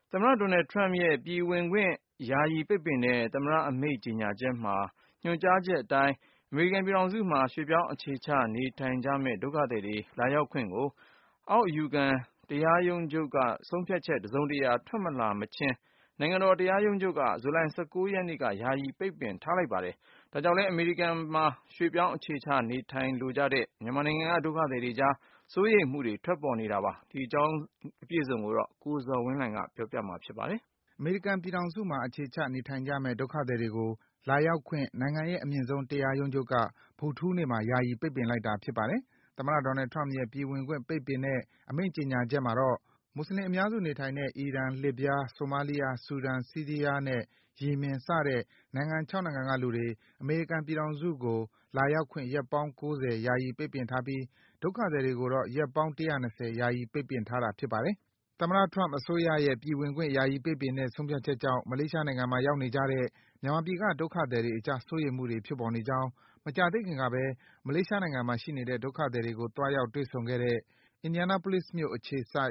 သမ္မတ Donald Trump ရဲ့ ပြည်ဝင်ခွင့် ယာယီပိတ်ပင်တဲ့ သမ္မတအမိန့်ကြေညာချက်မှာ ညွှန်ကြားချက်အတိုင်း အမေရိကန်ပြည်ထောင်စုမှာ ရွှေ့ပြောင်းအခြေချနေထိုင်ကြမယ့် ဒုက္ခသည်တွေ လာရောက်ခွင့်ကို အောက်အယူခံတရားရုံးချုပ်က ဆုံးဖြတ်ချက် တစုံတရာ ထွက်မလာမချင်း နိုင်ငံတော်တရားရုံးချုပ်က ဇူလိုင် ရက်နေ့က ယာယီပိတ်ပင်ထားလိုက်ပါတယ်။ ဒါကြောင့်လည်း အမေရိကန်မှာ ရွှေ့ပြောင်းအခြေချနေထိုင်လိုကြတဲ့ မြန်မာနိုင်ငံက ဒုက္ခသည်တွေကြား စိုးရိမ်မှုတွေ ထွက်ပေါ်နေတာပါ။ ဒီအကြောင်း ကိုဇော်ဝင်းလှိုင်က ပြောပြပါမယ်။ အမေရိကန်ပြည်ထောင်စုမှာ အခြေချနေထိုင်ကြမယ့် ဒုက္ခသည်တွေကို လာရောက်ခွင့် နိုင်ငံရဲ့ အမြင့်ဆုံးတရားရုံးချုပ်က ဗုဒ္ဓဟူးနေ့မှာ ယာယီ ပိတ်ပင်လိုက်တာ ဖြစ်ပါတယ်။ သမ္မတ Donald Trump ရဲ့ ပြည်ဝင်ခွင့်ပိတ်ပင်တဲ့ အမိန့်ကြေညာချက်မှာတော့ မွတ်ဆလင်အများစုနေထိုင်တဲ့ အီရန်၊ လစ်ဗျား၊ ဆိုမာလီးယား၊ ဆူဒန်၊ ဆီးရီးယားနဲ့ ယီမင် စတဲ့ နိုင်ငံ ၆ နိုင်ငံကလူတွေ အမေရိကန်ပြည်ထောင်စုကို လာရောက်ခွင့် ရက်ပေါင်း ၉၀ ယာယီ ပိတ်ပင်ထားပြီး ဒုက္ခသည်တွေကိုတော့ ရက်ပေါင်း ၁၂၀ ယာယီ ပိတ်ပင်ထားတာ ဖြစ်ပါတယ်။ သမ္မတ Trump အစိုးရရဲ့ ပြည်ဝင်ခွင့် ယာယီပိတ်ပင်တဲ့ ဆုံးဖြတ်ချက်ကြောင့် မလေးရှားနိုင်ငံမှာ ရောက်နေကြတဲ့ မြန်မာပြည်က ဒုက္ခသည်တွေအကြား စိုးရိမ်မှုတွေ ဖြစ်ပေါ်နေကြောင်း မကြာသေးခင်ကဘဲ မလေးရှားနိုင်ငံမှာရှိနေတဲ့ ဒုက္ခသည်တွေကို သွားရောက် တွေ့ဆုံခဲ့တဲ့ Indianapolis မြို့အခြေစိုက်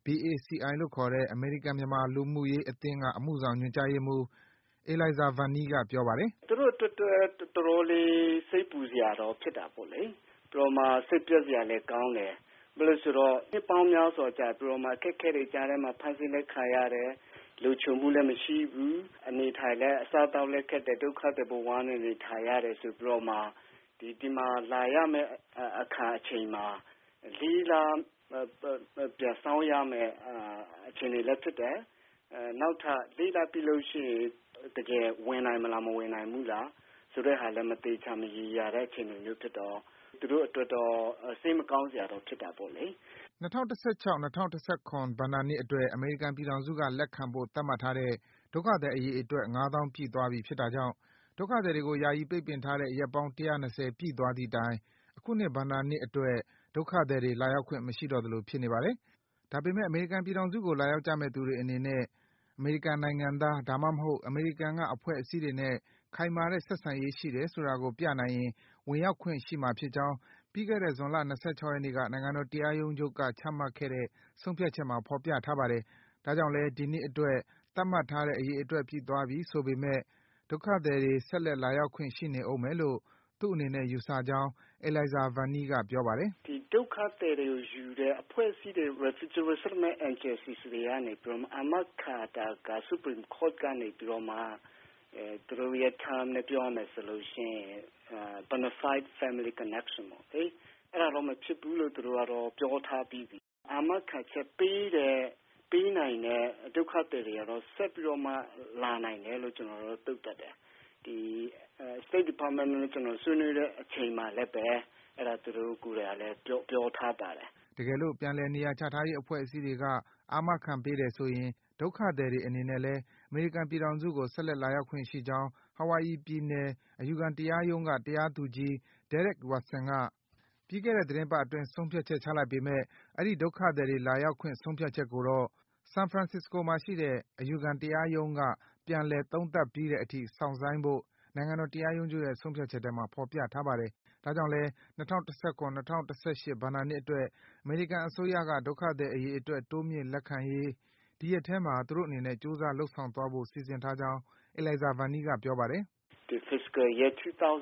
BACI လို့ခေါ်တဲ့ အမေရိကန်-မြန်မာ လူမှုရေးအသင်းက အမှုဆောင် ညွန်ကြားရေးမှူး Elaisa Vahnie က ပြောပါတယ်။ “သူတို့အတွက်တော့ တော်တော်လေး စိတ်ပူစရာတော့ ဖြစ်တာပေါ့လေ။ ပြီးတော့မှ စိတ်ပျက်စရာလည်း ကောင်းတယ်။ ဘာလို့လဲဆိုတော့ နှစ်ပေါင်းများစွာကြာပြီးတော့မှ အခက်အခဲတွေကြားထဲမှာ ဖမ်းဆီးလည်း ခံရတယ်။ လုံခြုံမှုလည်း မရှိဘူး။ အနေအထိုင်လည်း အစားအသောက်လည်းခက်တယ်။ ဒုက္ခသည်ဘဝနဲ့ နေထိုင်ရတယ်ဆိုပြီးတော့မှ ဒီမှာလာရမယ့်အခါ အချိန်မှာ လေးလ ပြန်စောင့်ရမယ့် အခြေအနေလည်း ဖြစ်တယ်။ နောက်ထပ် လေးလပြည့်လို့ရှိရင် တကယ်ဝင်နိုင်မလား၊ မဝင်နိုင်ဘူးလားဆိုတဲ့ဟာလည်း မသေချာ မရေရာတဲ့ အခြေအနေမျိုးဖြစ်တော့ သူတို့အတွက်တော့ စိတ်မကောင်းစရာတော့ ဖြစ်တာပေါ့လေ။ ” ၂၀၁၆-၂၀၁၇ ဘဏ္ဍာနှစ်အတွက် အမေရိကန်ပြည်ထောင်စုက လက်ခံဖို့ သတ်မှတ်ထားတဲ့ ဒုက္ခသည်အရေအတွက် ၅ သောင်း ပြည့်သွားပြီဖြစ်တာကြောင့် ဒုက္ခသည်တွေကို ယာယီပိတ်ပင်ထားတဲ့ ရက်ပေါင်း ၁၂၀ ပြည့်သွားသည့်တိုင် အခုနှစ် ဘဏ္ဍာနှစ်အတွက် ဒုက္ခသည်တွေ လာရောက်ခွင့် မရှိတော့သလို ဖြစ်နေပါတယ်။ ဒါပေမယ့် အမေရိကန်ပြည်ထောင်စုကို လာရောက်ကြမယ့်သူတွေအနေနဲ့ အမေရိကန်နိုင်ငံသား၊ ဒါမှမဟုတ် အမေရိကန်က အဖွဲ့အစည်းတွေနဲ့ ခိုင်မာတဲ့ ဆက်ဆံရေးရှိတယ်ဆိုတာကို ပြနိုင်ရင် ဝင်ရောက်ခွင့်ရှိမှာဖြစ်ကြောင်း ပြီးခဲ့တဲ့ ဇွန်လ ၂၆ ရက်နေ့က နိုင်ငံတော်တရားရုံးချုပ်က ချမှတ်ခဲ့တဲ့ ဆုံးဖြတ်ချက်မှာ ဖော်ပြထားပါတယ်။ ဒါကြောင့်လည်း ဒီနှစ်အတွက် သတ်မှတ်ထားတဲ့ အရေအတွက် ပြည့်သွားပြီဆိုပေမယ့် ဒုက္ခသည်တွေ ဆက်လက် လာရောက်ခွင့် ရှိနေဦးမယ်လို့ သူ့အနေနဲ့ ယူဆကြောင်း Elaisa Vahnie က ပြောပါတယ်။ “ဒီဒုက္ခသည်တွေကိုယူတဲ့ အဖွဲ့အစည်းတွေ Refugee Resettlement Agencies တွေကနေပြီးတော့ အာမခံတာက Supreme Court ကနေပြီးတော့မှ သူတို့ရဲ့ Term နဲ့ ပြောရမယ်ဆိုလို့ရှိရင် Bonafide Family Connection ပေါ့လေ။ အဲဒါတော့ မဖြစ်ဘူးလို့ သူတို့ကတော့ ပြောထားပြီးပြီ။ အာမခံချက်ပေးနိုင်တဲ့ ဒုက္ခသည်တွေကတော့ ဆက်ပြီးတော့မှ လာနိုင်တယ်လို့ ကျနော်တို့ သုံးသပ်တယ်။ ဒီ State Department နဲ့ ကျနော် ဆွေးနွေးတဲ့အချိန်မှာလည်းပဲ အဲဒါ သူတို့ကိုယ်တိုင်ကလည်း ပြောထားပါတယ်။ ” တကယ်လို့ ပြန်လည်နေရာချထားရေး အဖွဲ့အစည်းတွေက အာမခံပေးတယ်ဆိုရင် ဒုက္ခသည်တွေအနေနဲ့လည်း အမေရိကန်ပြည်ထောင်စုကို ဆက်လက် လာရောက်ခွင့်ရှိကြောင်း Hawaii ပြည်နယ်၊ အယူခံတရားရုံးက တရားသူကြီး Derek Watson က ပြီးခဲ့တဲ့ သီတင်းပတ်အတွင်း ဆုံးဖြတ်ချက် ချလိုက်ပေမယ့် အဲဒီ ဒုက္ခသည်တွေ လာရောက်ခွင့် ဆုံးဖြတ်ချက်ကိုတော့ ဆန်ဖရန်စစ္စကိုမှာရှိတဲ့ အယူခံတရားရုံးက ပြန်လည် သုံးသပ်ပြီးတဲ့အထိ စောင့်ဆိုင်းဖို့ နိုင်ငံတော်တရားရုံးချုပ်ရဲ့ ဆုံးဖြတ်ချက်ထဲမှာ ဖော်ပြထားပါတယ်။ ဒါကြောင့်လည်း ၂၀၁၇-၂၀၁၈ ဘဏ္ဍာနှစ်အတွက် အမေရိကန်အစိုးရက ဒုက္ခသည်အရေအတွက် တိုးမြင့်လက်ခံရေး ဒီရက်ထဲမှာ သူတို့အနေနဲ့ ကြိုးစား လုပ်ဆောင်သွားဖို့ စီစဉ်ထားကြောင်း Elaisa Vahnie က ပြောပါတယ်။ “ဒီ Fiscal Year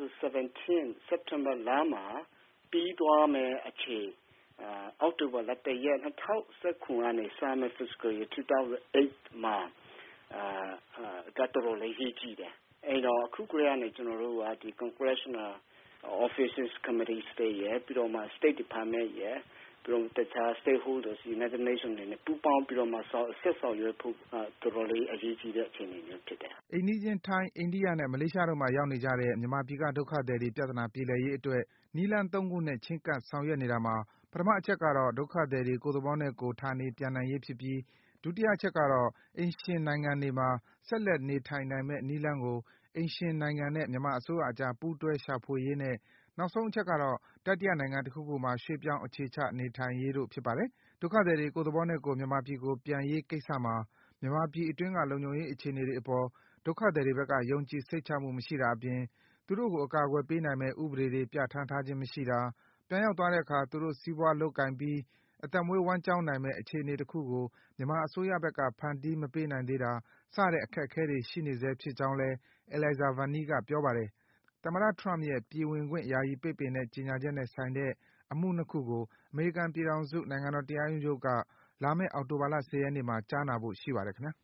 2017 စက်တင်ဘာလမှာ ပြီးသွားမယ့်အချိန် အောက်တိုဘာလ ၁ ရက် ၂၀၁၇ ကနေ စမယ့် Fiscal Year 2018 မှာ တော်တော်လေး အရေးကြီးတယ်။ အဲဒီတော့ အခုကတည်းကနေ ကျနော်တို့က Congressional Offices ၊ Committees တွေရယ်၊ ပြီးတော့မှ State Department ရယ်၊ ပြီးတော့ တခြား Stakeholders ၊ United Nations တွေနဲ့ ပူးပေါင်းပြီးတော့မှ ဆက်ဆောင်ရွက်ဖို့ တော်တော်လေး အရေးကြီးတဲ့ အခြေအနေမျိုး ဖြစ်တယ်။ ” အိမ်နီးချင်း ထိုင်း၊ အိန္ဒိယနဲ့ မလေးရှားတို့မှာ ရောက်နေကြတဲ့ မြန်မာပြည်က ဒုက္ခသည်တွေ ပြဿနာ ပြေလည်ရေးအတွက် နည်းလမ်း ၃ ခုနဲ့ ချဉ်းကပ် ဆောင်ရွက်နေတာမှာ ပထမအချက်ကတော့ ဒုက္ခသည်တွေ ကိုယ့်သဘောနဲ့ကိုယ် ဌာနေပြန်နိုင်ရေးဖြစ်ပြီး ဒုတိယအချက်ကတော့ အိမ်ရှင်နိုင်ငံတွေမှာ ဆက်လက် နေထိုင်နိုင်မယ့် နည်းလမ်းကို အိမ်ရှင်နိုင်ငံနဲ့ မြန်မာအစိုးရအကြား ပူးတွဲ ရှာဖွေရေးနဲ့ နောက်ဆုံးအချက်ကတော့ တတိယနိုင်ငံတခုခုမှာ ရွှေ့ပြောင်း အခြေချ နေထိုင်ရေးတို့ ဖြစ်ပါတယ်။ ဒုက္ခသည်တွေ ကိုယ့်သဘောနဲ့ကိုယ် မြန်မာပြည်ကို ပြန်ရေးကိစ္စမှာ မြန်မာပြည်အတွင်းက လုံခြုံရေးအခြေအနေတွေအပေါ် ဒုက္ခသည်တွေဘက်က ယုံကြည် စိတ်ချမှု မရှိတာအပြင် သူတို့ကို အကာအကွယ်ပေးနိုင်မယ့် ဥပဒေတွေ ပြဌာန်းထားခြင်းမရှိတာ၊ ပြန်ရောက်သွားတဲ့အခါ သူတို့ စီးပွားလုပ်ကိုင်ပြီးအသက်မွေးဝမ်းကျောင်းနိုင်မယ့် အခြေအနေတခုကို မြန်မာအစိုးရဘက်က ဖန်တီးမပေးနိုင်သေးတာ စတဲ့ အခက်အခဲတွေ ရှိနေဆဲဖြစ်ကြောင်းလည်း Alexa Verney က ပြောပါတယ်။ သမ္မတ Trump ရဲ့ ပြည်ဝင်ခွင့် ယာယီပိတ်ပင်တဲ့ ကြေညာချက်နဲ့ဆိုင်တဲ့ အမှု ၂ ခုကို အမေရိကန်ပြည်ထောင်စု နိုင်ငံတော်တရားရုံးချုပ်က လာမယ့် အောက်တိုဘာလ ၁၀ ရက်နေ့မှာ ကြားနာဖို့ ရှိပါတယ်ခင်ဗျာ